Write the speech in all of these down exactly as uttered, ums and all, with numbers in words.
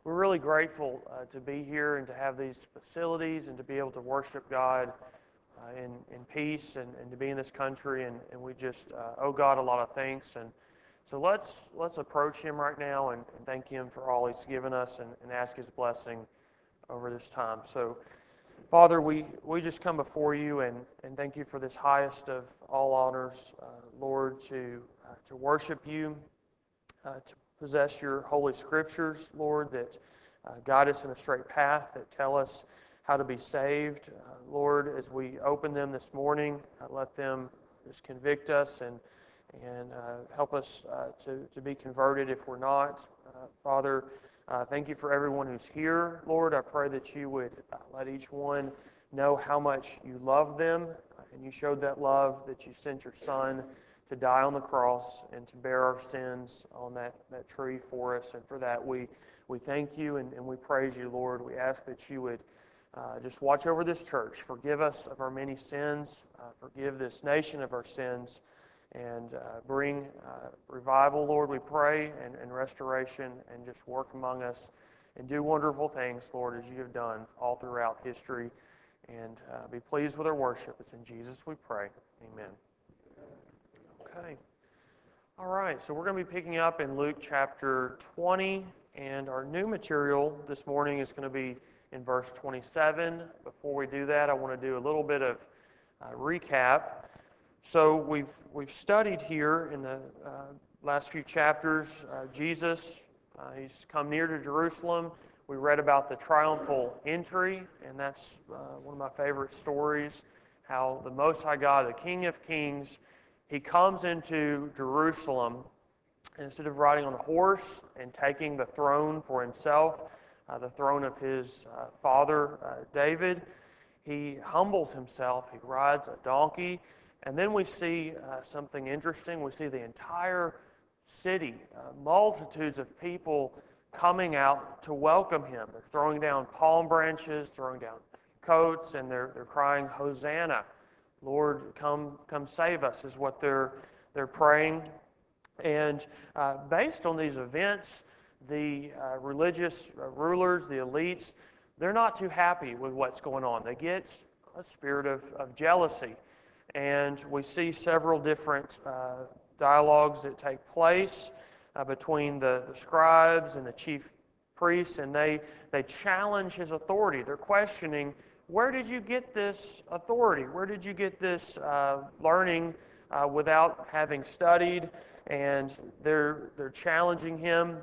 we're really grateful uh, to be here and to have these facilities and to be able to worship God uh, in, in peace and, and to be in this country. And, and we just uh, owe God a lot of thanks. And so let's let's approach Him right now and, and thank Him for all He's given us and, and ask His blessing over this time. So, Father, we, we just come before You and, and thank You for this highest of all honors, uh, Lord, to uh, to worship You, uh, to possess Your holy scriptures, Lord, that uh, guide us in a straight path, that tell us how to be saved. Uh, Lord, as we open them this morning, uh, let them just convict us and and uh, help us uh, to, to be converted if we're not. Uh, Father, uh, thank You for everyone who's here. Lord, I pray that You would uh, let each one know how much You love them, uh, and You showed that love, that You sent Your Son to die on the cross and to bear our sins on that, that tree for us. And for that, we, we thank You and, and we praise You, Lord. We ask that You would uh, just watch over this church. Forgive us of our many sins. Uh, forgive this nation of our sins. And uh, bring uh, revival, Lord, we pray, and, and restoration, and just work among us and do wonderful things, Lord, as You have done all throughout history. And uh, be pleased with our worship. It's in Jesus we pray. Amen. Okay. All right, so we're going to be picking up in Luke chapter twenty, and our new material this morning is going to be in verse twenty-seven. Before we do that, I want to do a little bit of uh, recap. So we've we've studied here in the uh, last few chapters, uh, Jesus, uh, He's come near to Jerusalem. We read about the triumphal entry, and that's uh, one of my favorite stories, how the Most High God, the King of Kings, He comes into Jerusalem, and instead of riding on a horse and taking the throne for Himself, uh, the throne of His uh, father uh, David, He humbles Himself, He rides a donkey. And then we see uh, something interesting. We see the entire city, uh, multitudes of people coming out to welcome Him. They're throwing down palm branches, throwing down coats, and they're they're crying, "Hosanna, Lord, come come save us," is what they're they're praying. And uh, based on these events, the uh, religious uh, rulers, the elites, they're not too happy with what's going on. They get a spirit of, of jealousy. And we see several different uh, dialogues that take place uh, between the, the scribes and the chief priests, and they, they challenge His authority. They're questioning, where did you get this authority? Where did you get this uh, learning uh, without having studied? And they're, they're challenging Him.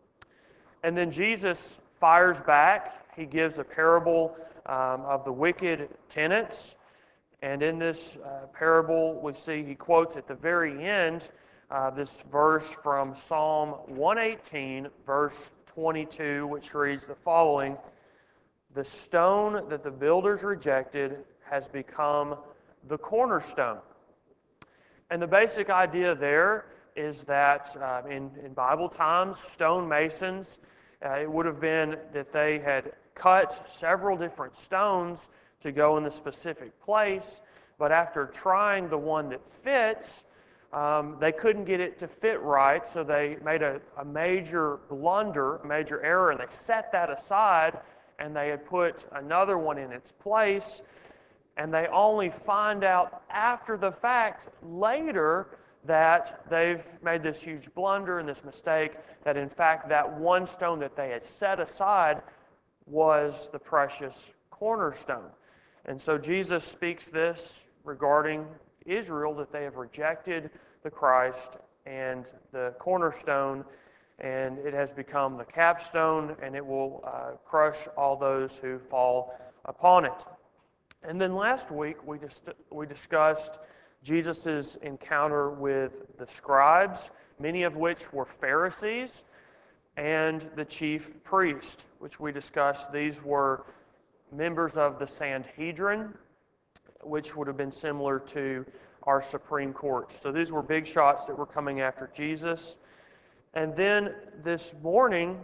And then Jesus fires back. He gives a parable um, of the wicked tenants. And in this uh, parable, we see He quotes at the very end uh, this verse from Psalm one eighteen, verse twenty-two, which reads the following: "The stone that the builders rejected has become the cornerstone." And the basic idea there is that uh, in, in Bible times, stonemasons, uh, it would have been that they had cut several different stones to go in the specific place, but after trying the one that fits, um, they couldn't get it to fit right, so they made a, a major blunder, a major error, and they set that aside, and they had put another one in its place, and they only find out after the fact, later, that they've made this huge blunder and this mistake, that in fact that one stone that they had set aside was the precious cornerstone. And so Jesus speaks this regarding Israel, that they have rejected the Christ and the cornerstone, and it has become the capstone, and it will uh, crush all those who fall upon it. And then last week we just we discussed Jesus' encounter with the scribes, many of which were Pharisees, and the chief priest, which we discussed. These were members of the Sanhedrin, which would have been similar to our Supreme Court. So these were big shots that were coming after Jesus. And then this morning,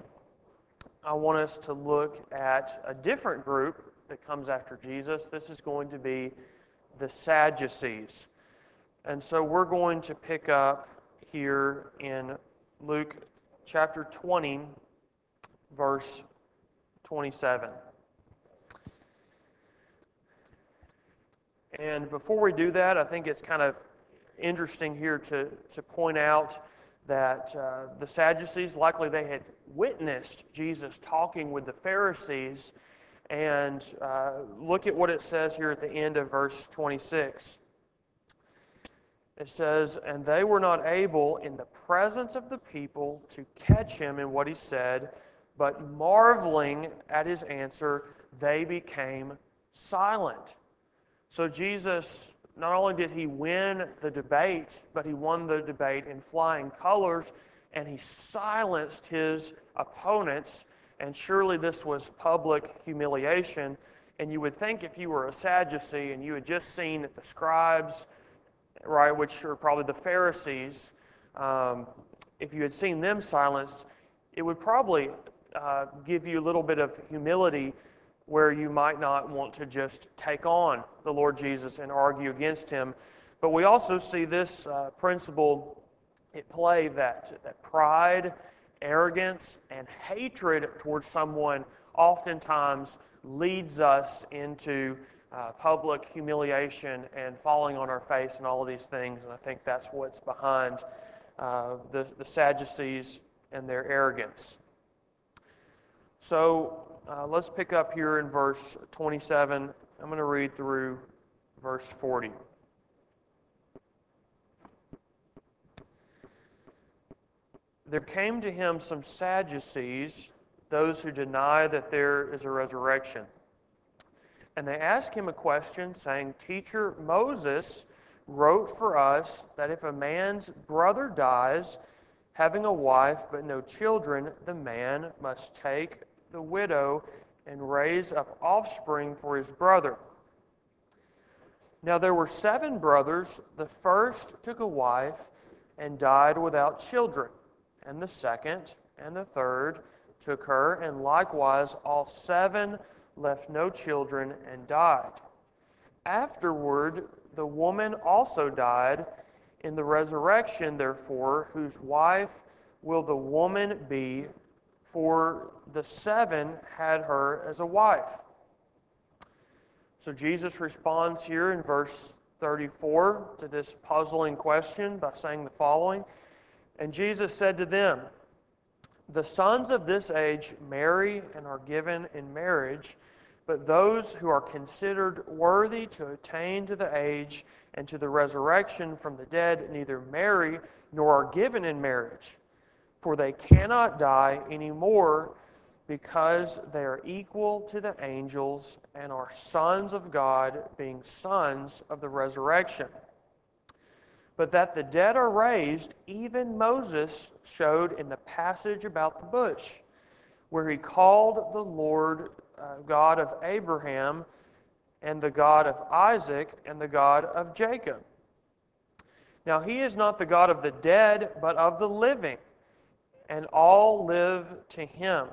I want us to look at a different group that comes after Jesus. This is going to be the Sadducees. And so we're going to pick up here in Luke chapter twenty, verse twenty-seven. And before we do that, I think it's kind of interesting here to, to point out that uh, the Sadducees, likely they had witnessed Jesus talking with the Pharisees. And uh, look at what it says here at the end of verse twenty-six. It says, "And they were not able in the presence of the people to catch him in what he said, but marveling at his answer, they became silent." So Jesus, not only did he win the debate, but he won the debate in flying colors, and he silenced his opponents. And surely this was public humiliation. And you would think if you were a Sadducee and you had just seen the scribes, right, which are probably the Pharisees, um, if you had seen them silenced, it would probably uh, give you a little bit of humility where you might not want to just take on the Lord Jesus and argue against him. But we also see this uh, principle at play, that, that pride, arrogance, and hatred towards someone oftentimes leads us into uh, public humiliation and falling on our face and all of these things. And I think that's what's behind uh, the, the Sadducees and their arrogance. So uh, let's pick up here in verse twenty-seven. I'm going to read through verse forty. "There came to him some Sadducees, those who deny that there is a resurrection. And they asked him a question, saying, 'Teacher, Moses wrote for us that if a man's brother dies, having a wife but no children, the man must take the widow and raise up offspring for his brother. Now there were seven brothers. The first took a wife and died without children. And the second and the third took her, and likewise all seven left no children and died. Afterward, the woman also died. In the resurrection, therefore, whose wife will the woman be? For the seven had her as a wife.'" So Jesus responds here in verse thirty-four to this puzzling question by saying the following. "And Jesus said to them, 'The sons of this age marry and are given in marriage, but those who are considered worthy to attain to the age and to the resurrection from the dead neither marry nor are given in marriage. For they cannot die any more, because they are equal to the angels and are sons of God, being sons of the resurrection. But that the dead are raised, even Moses showed in the passage about the bush, where he called the Lord uh, God of Abraham, and the God of Isaac, and the God of Jacob. Now he is not the God of the dead, but of the living, and all live to him.'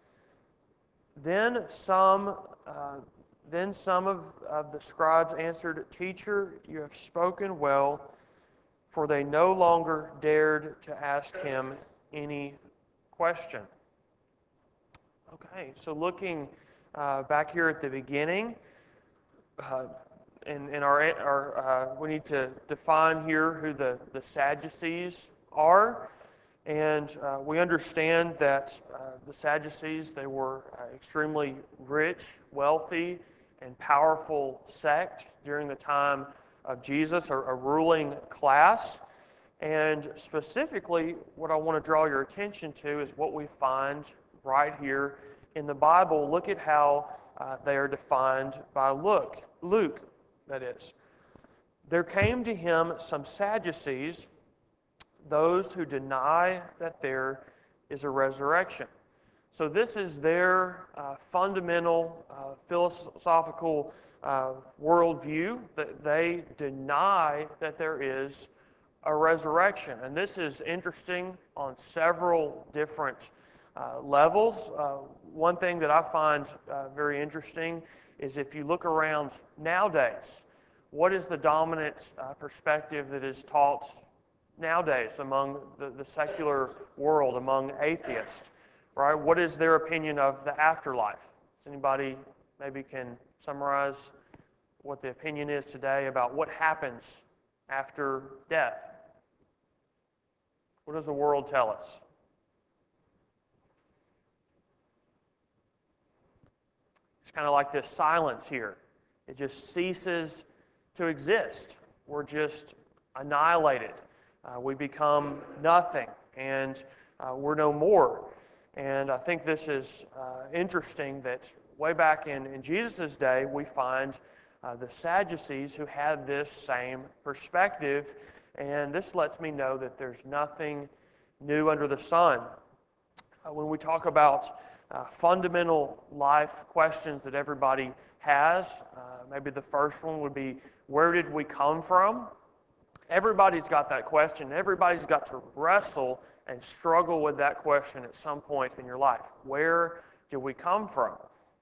Then some, uh, then some of, of the scribes answered, 'Teacher, you have spoken well,' for they no longer dared to ask him any question." Okay, so looking uh, back here at the beginning, uh, in, in our, our uh, we need to define here who the, the Sadducees are. And uh, we understand that uh, the Sadducees, they were uh, extremely rich, wealthy, and powerful sect during the time of Jesus, or a ruling class. And specifically, what I want to draw your attention to is what we find right here in the Bible. Look at how uh, they are defined by Luke, Luke, that is. "There came to him some Sadducees, those who deny that there is a resurrection." So this is their uh, fundamental uh, philosophical uh, worldview, that they deny that there is a resurrection. And this is interesting on several different uh, levels. Uh, one thing that I find uh, very interesting is if you look around nowadays, what is the dominant uh, perspective that is taught nowadays among the, the secular world, among atheists? right? What is their opinion of the afterlife? Does anybody maybe can summarize what the opinion is today about what happens after death? What does the world tell us? It's kind of like this silence here. It just ceases to exist. We're just annihilated. Uh, we become nothing, and uh, we're no more. And I think this is uh, interesting that way back in, in Jesus' day, we find uh, the Sadducees who had this same perspective, and this lets me know that there's nothing new under the sun. Uh, when we talk about uh, fundamental life questions that everybody has, uh, maybe the first one would be, where did we come from? Everybody's got that question. Everybody's got to wrestle and struggle with that question at some point in your life. Where did we come from?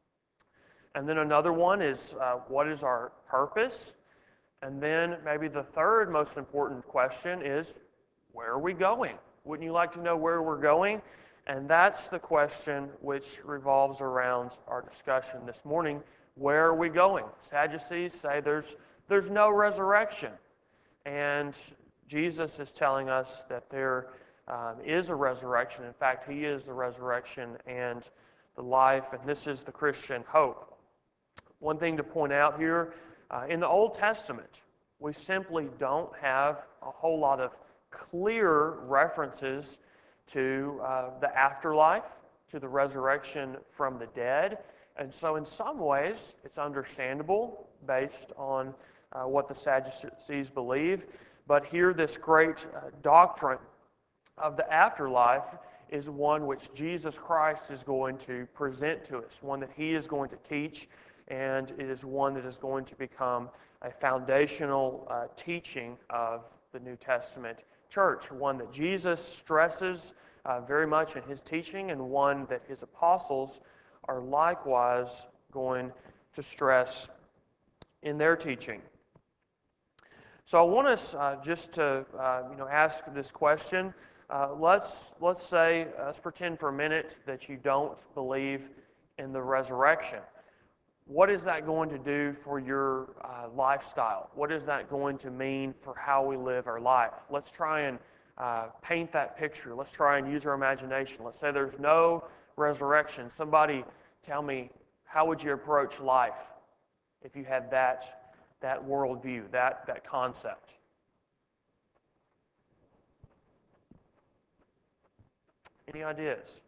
And then another one is, uh, what is our purpose? And then maybe the third most important question is, where are we going? Wouldn't you like to know where we're going? And that's the question which revolves around our discussion this morning. Where are we going? Sadducees say there's, there's no resurrection. And Jesus is telling us that there um, is a resurrection. In fact, He is the resurrection and the life, and this is the Christian hope. One thing to point out here, uh, in the Old Testament, we simply don't have a whole lot of clear references to uh, the afterlife, to the resurrection from the dead. And so in some ways, it's understandable based on uh, what the Sadducees believe. But here, this great uh, doctrine of the afterlife is one which Jesus Christ is going to present to us, one that He is going to teach, and it is one that is going to become a foundational uh, teaching of the New Testament church, one that Jesus stresses uh, very much in His teaching, and one that His apostles are likewise going to stress in their teaching. So I want us uh, just to uh, you know ask this question. Uh, let's let's say uh, let's pretend for a minute that you don't believe in the resurrection. What is that going to do for your uh, lifestyle? What is that going to mean for how we live our life? Let's try and uh, paint that picture. Let's try and use our imagination. Let's say there's no resurrection. Somebody tell me, how would you approach life if you had that, that worldview, that, that concept? Any ideas?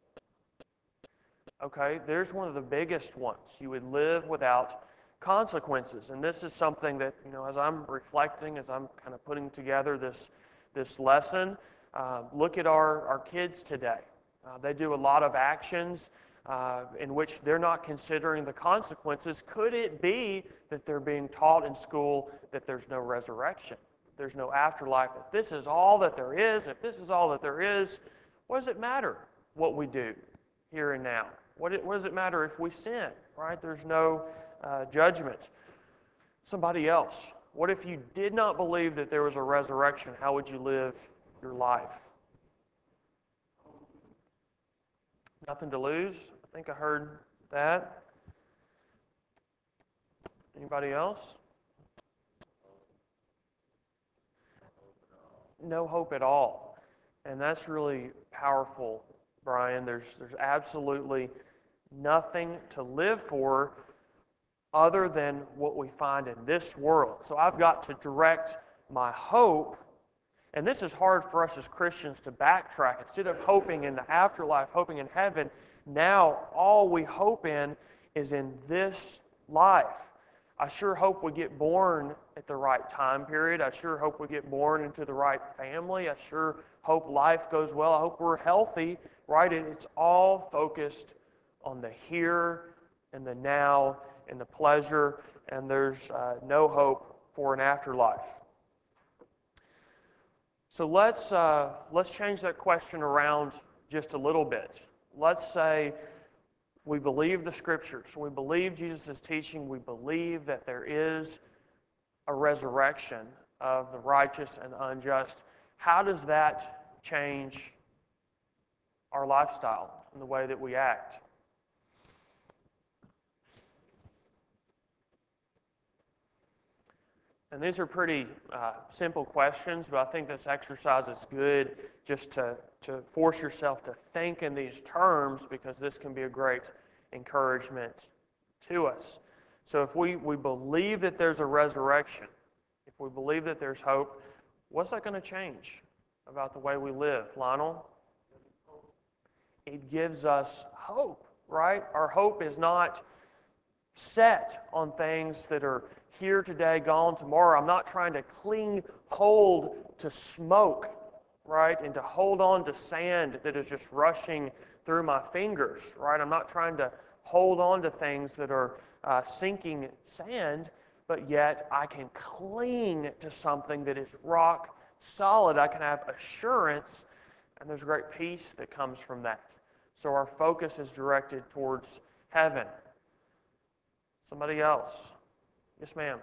Okay, there's one of the biggest ones. You would live without consequences. And this is something that, you know, as I'm reflecting, as I'm kind of putting together this, this lesson, uh, look at our, our kids today. Uh, they do a lot of actions uh, in which they're not considering the consequences. Could it be that they're being taught in school that there's no resurrection, there's no afterlife, that this is all that there is? If this is all that there is, what does it matter what we do here and now? What, it, what does it matter if we sin, right? There's no uh, judgment. Somebody else, what if you did not believe that there was a resurrection? How would you live your life? Nothing to lose? I think I heard that. Anybody else? No hope at all. And that's really powerful, Brian. There's, there's absolutely nothing to live for other than what we find in this world. So I've got to direct my hope, and this is hard for us as Christians to backtrack. Instead of hoping in the afterlife, hoping in heaven, now all we hope in is in this life. I sure hope we get born at the right time period. I sure hope we get born into the right family. I sure hope life goes well. I hope we're healthy, right? And it's all focused on the here and the now and the pleasure, and there's uh, no hope for an afterlife. So let's uh, let's change that question around just a little bit. Let's say we believe the Scriptures. We believe Jesus' teaching. We believe that there is a resurrection of the righteous and unjust. How does that change our lifestyle? in the way that we act? And these are pretty uh, simple questions, but I think this exercise is good just to, to force yourself to think in these terms, because this can be a great encouragement to us. So if we, we believe that there's a resurrection, if we believe that there's hope, what's that going to change about the way we live? Lionel? It gives us hope, right? Our hope is not set on things that are here today, gone tomorrow. I'm not trying to cling hold to smoke, right? And to hold on to sand that is just rushing through my fingers, right? I'm not trying to hold on to things that are uh, sinking sand, but yet I can cling to something that is rock solid. I can have assurance, and there's great peace that comes from that. So our focus is directed towards heaven. Somebody else? Yes, ma'am.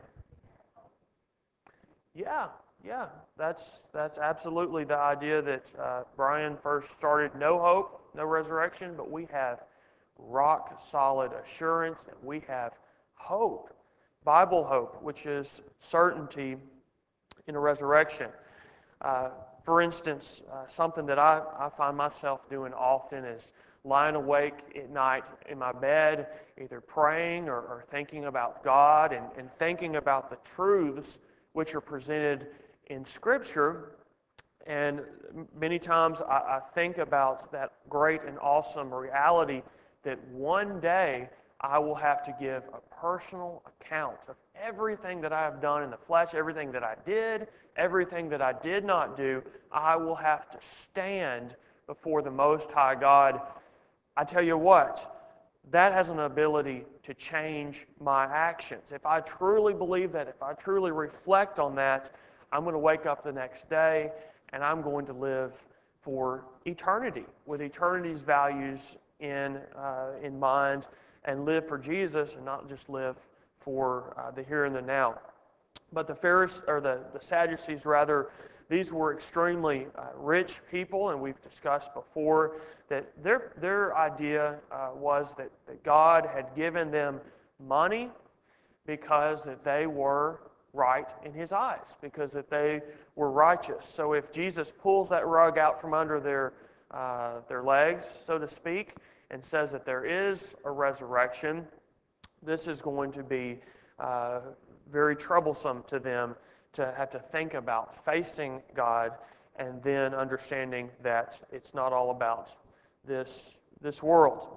Yeah, yeah. That's that's absolutely the idea that uh, Brian first started. No hope, no resurrection, but we have rock solid assurance, and we have hope, Bible hope, which is certainty in a resurrection. Uh, for instance, uh, something that I, I find myself doing often is lying awake at night in my bed, either praying or, or thinking about God and, and thinking about the truths which are presented in Scripture. And many times I, I think about that great and awesome reality that one day I will have to give a personal account of everything that I have done in the flesh, everything that I did, everything that I did not do. I will have to stand before the Most High God. I tell you what, that has an ability to change my actions. If I truly believe that, if I truly reflect on that, I'm going to wake up the next day and I'm going to live for eternity with eternity's values in uh, in mind, and live for Jesus and not just live for uh, the here and the now. But the Pharisees, or the, the Sadducees rather, these were extremely uh, rich people, and we've discussed before that their their idea uh, was that, that God had given them money because that they were right in His eyes, because that they were righteous. So if Jesus pulls that rug out from under their uh, their legs, so to speak, and says that there is a resurrection, this is going to be uh, very troublesome to them to have to think about facing God and then understanding that it's not all about this, this world.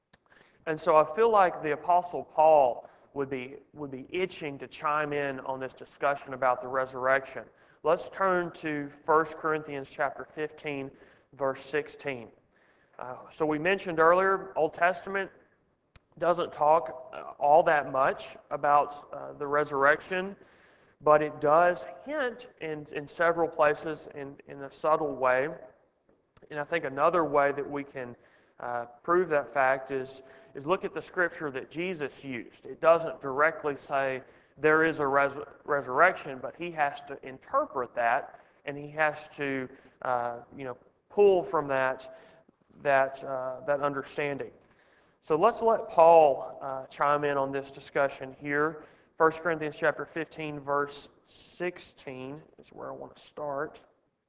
And so I feel like the Apostle Paul would be, would be itching to chime in on this discussion about the resurrection. Let's turn to First Corinthians chapter fifteen, verse sixteen. Uh, so we mentioned earlier, Old Testament doesn't talk uh, all that much about uh, the resurrection, but it does hint in, in several places in, in a subtle way. And I think another way that we can uh, prove that fact is, is look at the scripture that Jesus used. It doesn't directly say there is a res- resurrection, but he has to interpret that, and he has to uh, you know, pull from that that uh, that understanding. So let's let Paul uh, chime in on this discussion here. First Corinthians chapter fifteen, verse sixteen is where I want to start.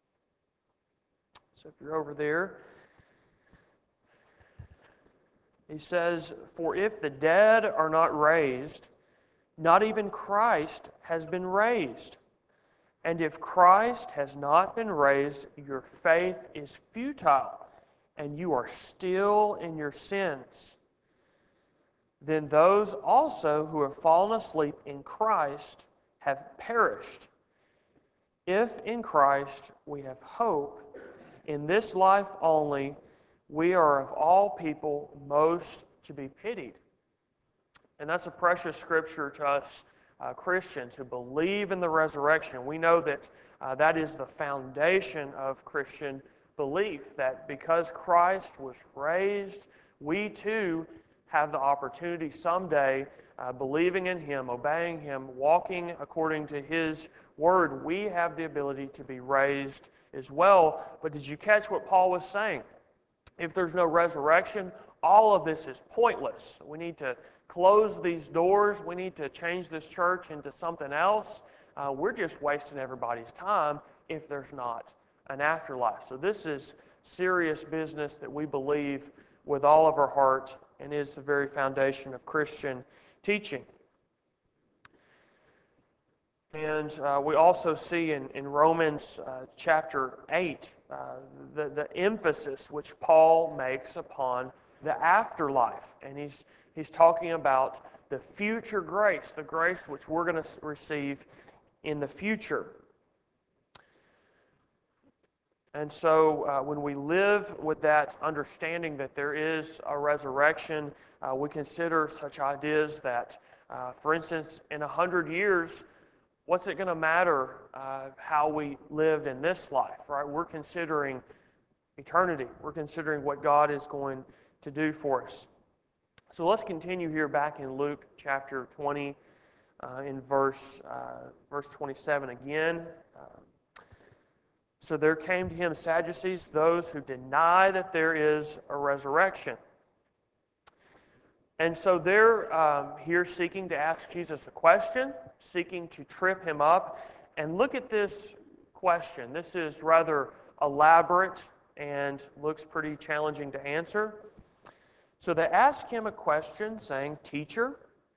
So if you're over there, he says, "For if the dead are not raised, not even Christ has been raised. And if Christ has not been raised, your faith is futile, and you are still in your sins. Then those also who have fallen asleep in Christ have perished. If in Christ we have hope, in this life only, we are of all people most to be pitied." And that's a precious scripture to us uh, Christians who believe in the resurrection. We know that uh, that is the foundation of Christian belief, that because Christ was raised, we too have the opportunity someday, uh, believing in Him, obeying Him, walking according to His Word, we have the ability to be raised as well. But did you catch what Paul was saying? If there's no resurrection, all of this is pointless. We need to close these doors. We need to change this church into something else. Uh, we're just wasting everybody's time if there's not an afterlife. So this is serious business that we believe with all of our heart and is the very foundation of Christian teaching. And uh, we also see in, in Romans uh, chapter eight uh, the, the emphasis which Paul makes upon the afterlife. And he's, he's talking about the future grace, the grace which we're going to receive in the future. And so uh, when we live with that understanding that there is a resurrection, uh, we consider such ideas that, uh, for instance, in a hundred years, what's it going to matter uh, how we lived in this life, right? We're considering eternity. We're considering what God is going to do for us. So let's continue here back in Luke chapter twenty, uh, in verse uh, verse twenty-seven again. Uh, so there came to him Sadducees, those who deny that there is a resurrection. And so they're um, here seeking to ask Jesus a question, seeking to trip him up. And look at this question. This is rather elaborate and looks pretty challenging to answer. So they ask him a question saying, "Teacher,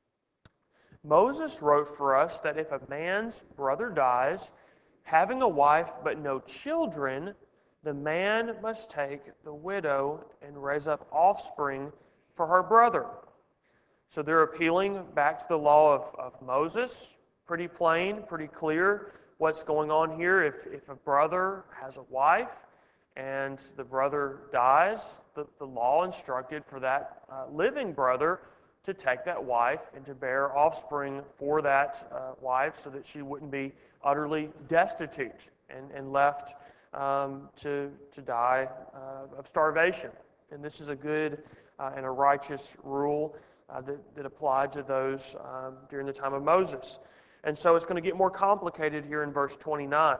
Moses wrote for us that if a man's brother dies, having a wife but no children, the man must take the widow and raise up offspring for her brother." So they're appealing back to the law of, of Moses. Pretty plain, pretty clear what's going on here. If, if a brother has a wife and the brother dies, the, the law instructed for that uh, living brother to take that wife and to bear offspring for that uh, wife so that she wouldn't be utterly destitute and, and left um, to, to die uh, of starvation. And this is a good uh, and a righteous rule Uh, that, that applied to those um, during the time of Moses. And so it's going to get more complicated here in verse twenty-nine.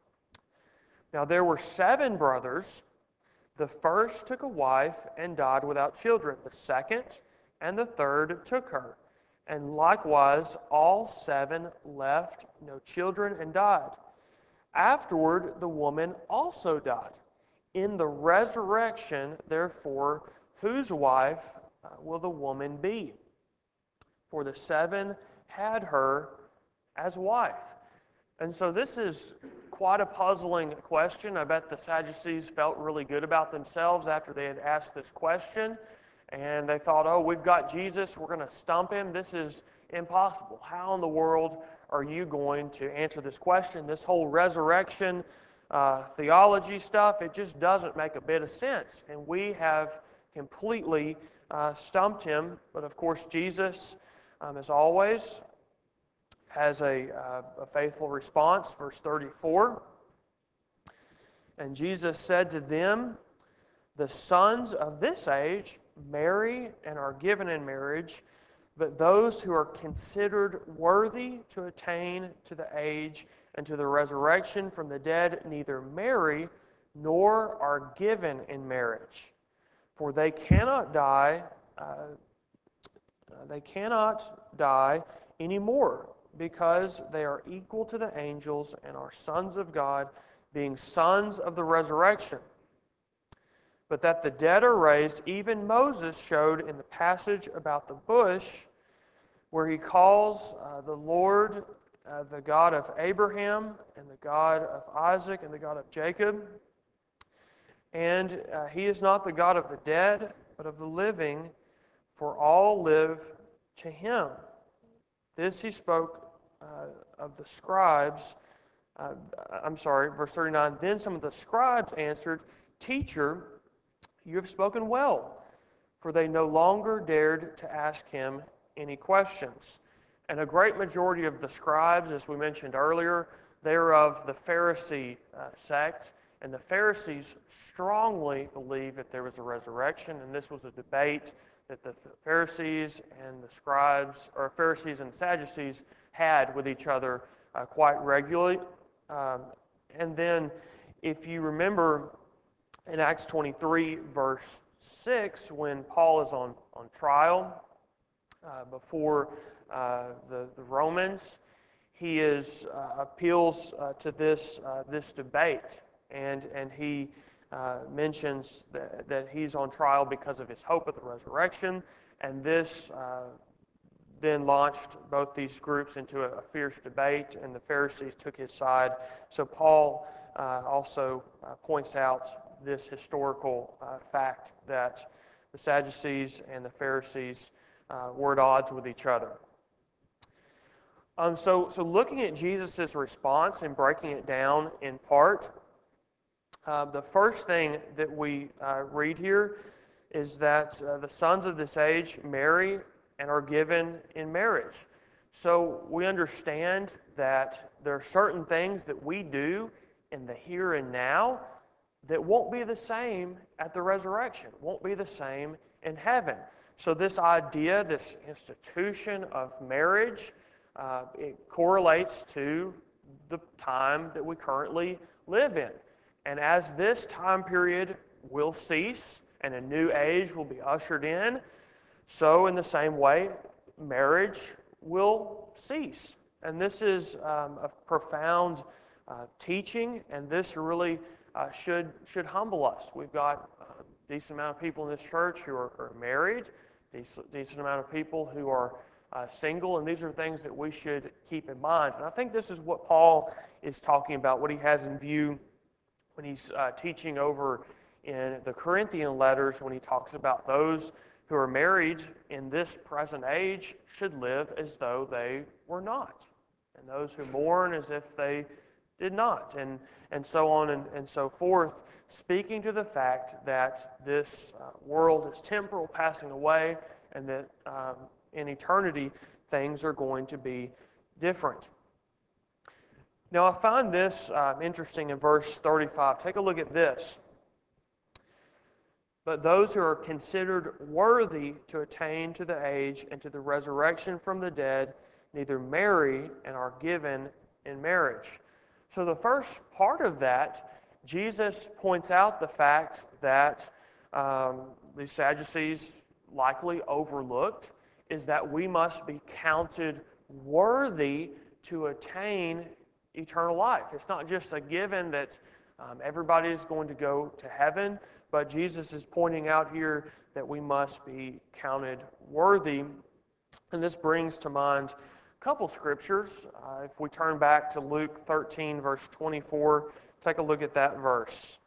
Now there were seven brothers. The first took a wife and died without children. The second and the third took her. And likewise all seven left no children and died. Afterward the woman also died. In the resurrection, therefore, whose wife Uh, will the woman be? For the seven had her as wife. And so this is quite a puzzling question. I bet the Sadducees felt really good about themselves after they had asked this question. And they thought, oh, we've got Jesus. We're going to stump him. This is impossible. How in the world are you going to answer this question? This whole resurrection uh, theology stuff, it just doesn't make a bit of sense. And we have completely Uh, stumped him, but of course Jesus, um, as always, has a, uh, a faithful response. Verse thirty-four, and Jesus said to them, "The sons of this age marry and are given in marriage, but those who are considered worthy to attain to the age and to the resurrection from the dead neither marry nor are given in marriage. For they cannot die, uh, they cannot die anymore, because they are equal to the angels and are sons of God, being sons of the resurrection. But that the dead are raised, even Moses showed in the passage about the bush, where he calls uh, the Lord uh, the God of Abraham and the God of Isaac and the God of Jacob. And uh, he is not the God of the dead, but of the living, for all live to him." This he spoke uh, of the scribes. Uh, I'm sorry, verse thirty-nine. Then some of the scribes answered, "Teacher, you have spoken well." For they no longer dared to ask him any questions. And a great majority of the scribes, as we mentioned earlier, they are of the Pharisee uh, sect. And the Pharisees strongly believed that there was a resurrection, and this was a debate that the Pharisees and the scribes, or Pharisees and Sadducees, had with each other uh, quite regularly. Um, and then, if you remember in Acts twenty-three, verse six, when Paul is on, on trial uh, before uh, the, the Romans, he is uh, appeals uh, to this uh, this debate, and and he uh, mentions that, that he's on trial because of his hope of the resurrection, and this uh, then launched both these groups into a, a fierce debate, and the Pharisees took his side. So Paul uh, also uh, points out this historical uh, fact that the Sadducees and the Pharisees uh, were at odds with each other. Um, so, so looking at Jesus' response and breaking it down in part, uh, the first thing that we uh, read here is that uh, the sons of this age marry and are given in marriage. So we understand that there are certain things that we do in the here and now that won't be the same at the resurrection, won't be the same in heaven. So this idea, this institution of marriage, uh, it correlates to the time that we currently live in. And as this time period will cease and a new age will be ushered in, so in the same way, marriage will cease. And this is um, a profound uh, teaching, and this really uh, should should humble us. We've got a decent amount of people in this church who are, are married, decent, decent amount of people who are uh, single, and these are things that we should keep in mind. And I think this is what Paul is talking about, what he has in view when he's uh, teaching over in the Corinthian letters, when he talks about those who are married in this present age should live as though they were not, and those who mourn as if they did not, and, and so on and, and so forth, speaking to the fact that this uh, world is temporal, passing away, and that um, in eternity things are going to be different. Now I find this uh, interesting in verse thirty-five. Take a look at this. But those who are considered worthy to attain to the age and to the resurrection from the dead neither marry and are given in marriage. So the first part of that, Jesus points out the fact that um, the Sadducees likely overlooked, is that we must be counted worthy to attain eternal life. It's not just a given that um, everybody is going to go to heaven, but Jesus is pointing out here that we must be counted worthy. And this brings to mind a couple scriptures. Uh, if we turn back to Luke thirteen, verse twenty-four, take a look at that verse.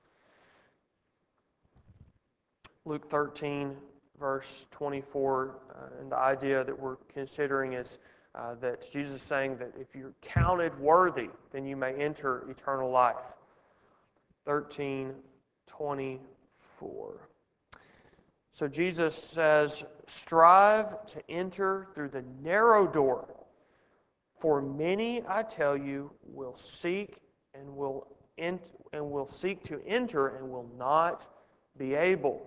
Luke thirteen, verse twenty-four, uh, and the idea that we're considering is uh, that Jesus is saying that if you're counted worthy, then you may enter eternal life. thirteen, twenty-four. So Jesus says, "Strive to enter through the narrow door, for many, I tell you, will seek and will ent- and will seek to enter and will not be able."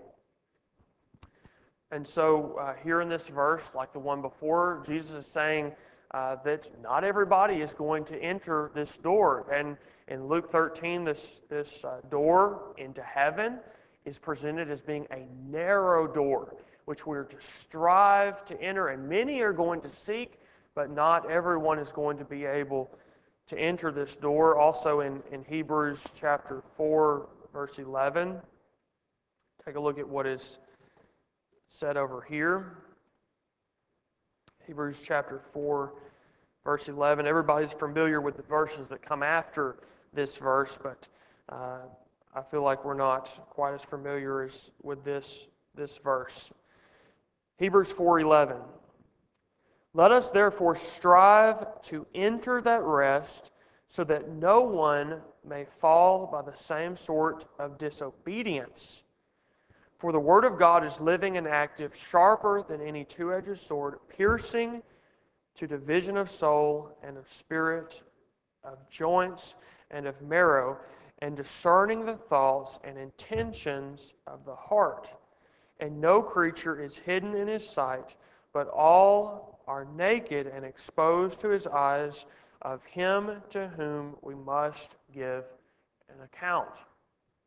And so uh, here in this verse, like the one before, Jesus is saying uh, that not everybody is going to enter this door. And in Luke thirteen, this, this uh, door into heaven is presented as being a narrow door, which we're to strive to enter. And many are going to seek, but not everyone is going to be able to enter this door. Also in, in Hebrews chapter four, verse eleven, take a look at what is said over here. Hebrews chapter four, verse eleven. Everybody's familiar with the verses that come after this verse, but uh, I feel like we're not quite as familiar as with this, this verse. Hebrews four eleven. "Let us therefore strive to enter that rest, so that no one may fall by the same sort of disobedience. For the word of God is living and active, sharper than any two-edged sword, piercing to division of soul and of spirit, of joints and of marrow, and discerning the thoughts and intentions of the heart. And no creature is hidden in his sight, but all are naked and exposed to his eyes of him to whom we must give an account."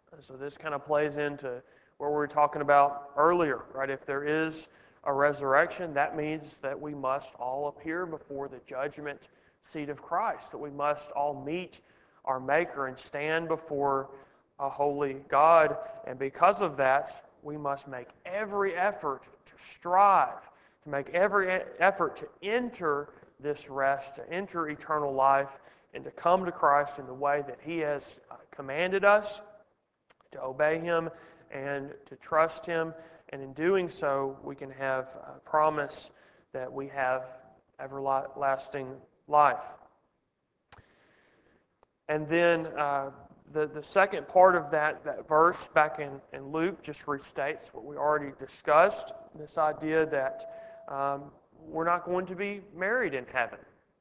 So this kind of plays into what we were talking about earlier, right? If there is a resurrection, that means that we must all appear before the judgment seat of Christ, that we must all meet our Maker and stand before a holy God. And because of that, we must make every effort to strive, to make every effort to enter this rest, to enter eternal life, and to come to Christ in the way that He has commanded us, to obey Him and to trust Him. And in doing so, we can have a promise that we have everlasting life. And then uh, the, the second part of that, that verse back in, in Luke just restates what we already discussed, this idea that um, we're not going to be married in heaven.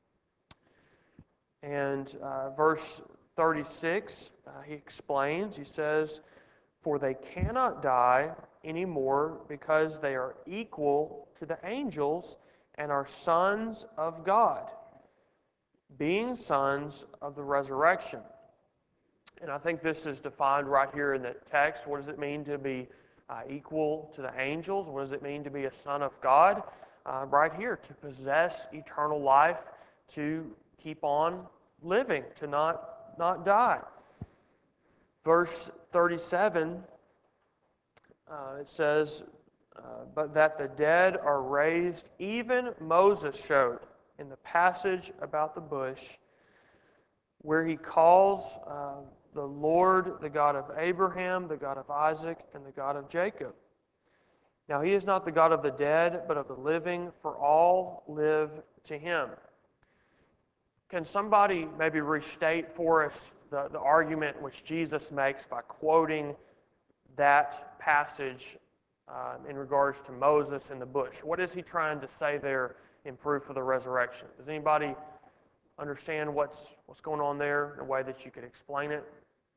And uh, verse thirty-six, uh, he explains, he says, "For they cannot die anymore because they are equal to the angels and are sons of God, being sons of the resurrection." And I think this is defined right here in the text. What does it mean to be uh, equal to the angels? What does it mean to be a son of God? Uh, right here, to possess eternal life, to keep on living, to not, not die. Verse thirty-seven, uh, it says, uh, "But that the dead are raised, even Moses showed in the passage about the bush, where he calls uh, the Lord the God of Abraham, the God of Isaac, and the God of Jacob. Now He is not the God of the dead, but of the living, for all live to Him." Can somebody maybe restate for us the, the argument which Jesus makes by quoting that passage um, in regards to Moses and the bush? What is he trying to say there in proof of the resurrection? Does anybody understand what's what's going on there in a way that you could explain it?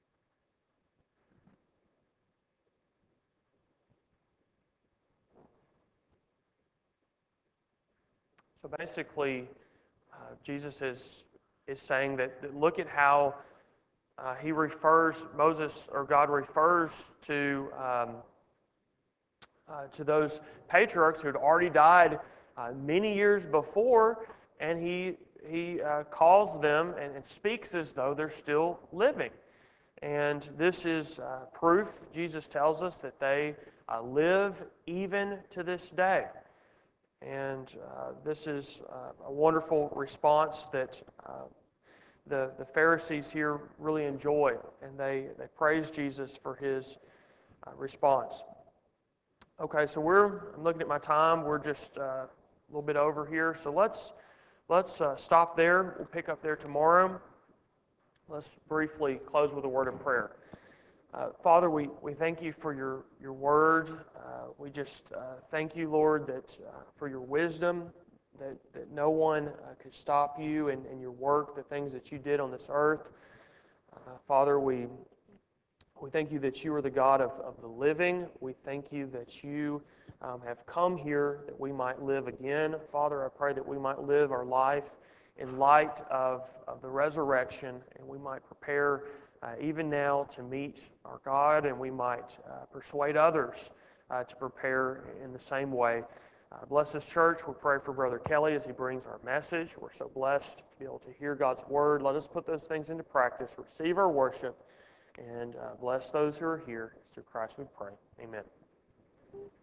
So basically, uh, Jesus is is saying that, that look at how uh, he refers, Moses or God refers to um, uh, to those patriarchs who had already died uh, many years before, and he he uh, calls them and, and speaks as though they're still living. And this is uh, proof, Jesus tells us, that they uh, live even to this day. And uh, this is uh, a wonderful response that uh, the, the Pharisees here really enjoy, and they, they praise Jesus for his uh, response. Okay, so we're, I'm looking at my time, we're just uh, a little bit over here, so let's, let's uh, stop there. We'll pick up there tomorrow. Let's briefly close with a word of prayer. Uh, Father, we, we thank you for your, your word. Uh, we just uh, thank you, Lord, that uh, for your wisdom, that, that no one uh, could stop you and, and your work, the things that you did on this earth. Uh, Father, we, we thank you that you are the God of, of the living. We thank you that you um, have come here that we might live again. Father, I pray that we might live our life in light of, of the resurrection, and we might prepare uh, even now to meet our God, and we might uh, persuade others uh, to prepare in the same way. Uh, bless this church. We pray for Brother Kelly as he brings our message. We're so blessed to be able to hear God's word. Let us put those things into practice, receive our worship, and uh, bless those who are here. Through Christ we pray. Amen.